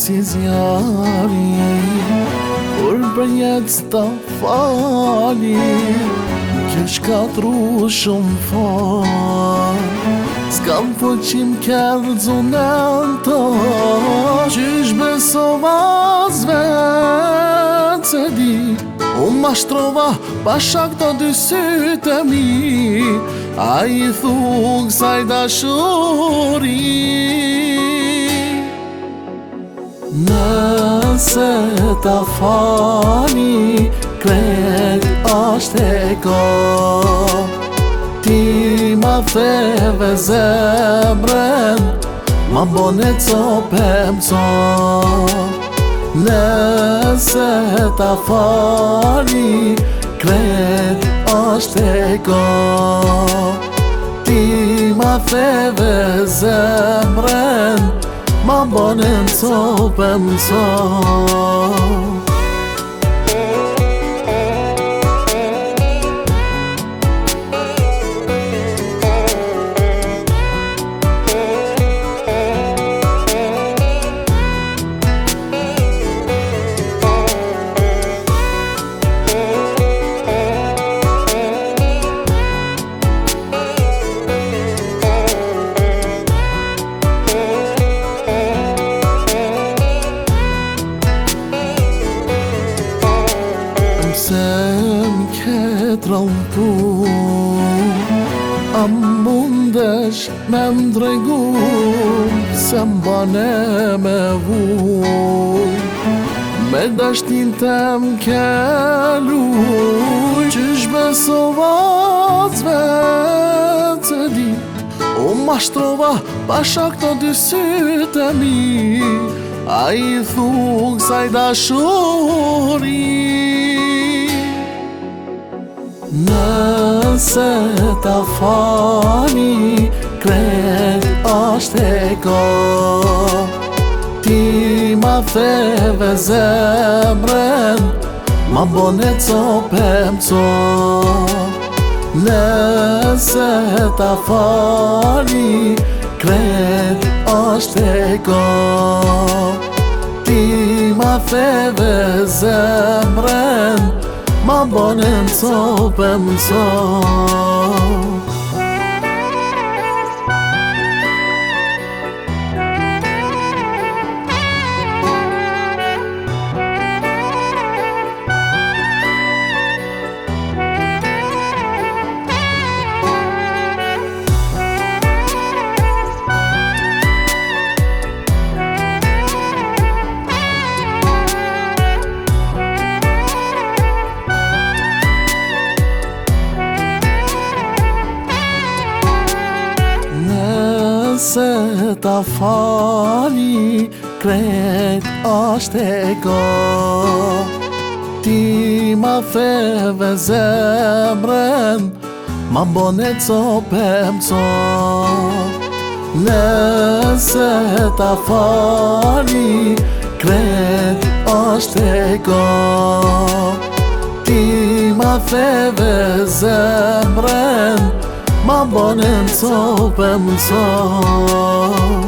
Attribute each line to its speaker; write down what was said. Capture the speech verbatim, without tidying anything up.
Speaker 1: si zjari, kur për jetë s'ta fali, kjo shkatru shumë fal. S'kam fuqim kërë zunën të, qysh besova zvetë se di, unë mashtrova pasha këto dy sytë e mi, a i thuk saj dashuri. Nëse ta fali, krejt është e ko, ti ma theve zemrën, ma bone cope mco. Nëse ta fali, krejt është e ko, ti ma theve zemrën, ma bone cope mco. Se m'ket rallëtu, a mundesh me m'dregu, se m'bane me vuj, me dashtin te m'kelu, qysh besova zvetë se di, u mashtrova pasha këto dy sytë e mi, a i thuk saj dashuri. Nëse ta fali, krejt është e ko, ti ma theve zemrën, ma bone cope mco. Nëse ta fali, krejt është e ko, ti ma theve zemrën, ma bone m'cope mco. Nëse ta fali, krejt është e ko, ti ma theve zemrën, ma bone cope mco. Nëse ta fali, krejt është e ko, ti ma theve zemrën, ma bone m'cope mco.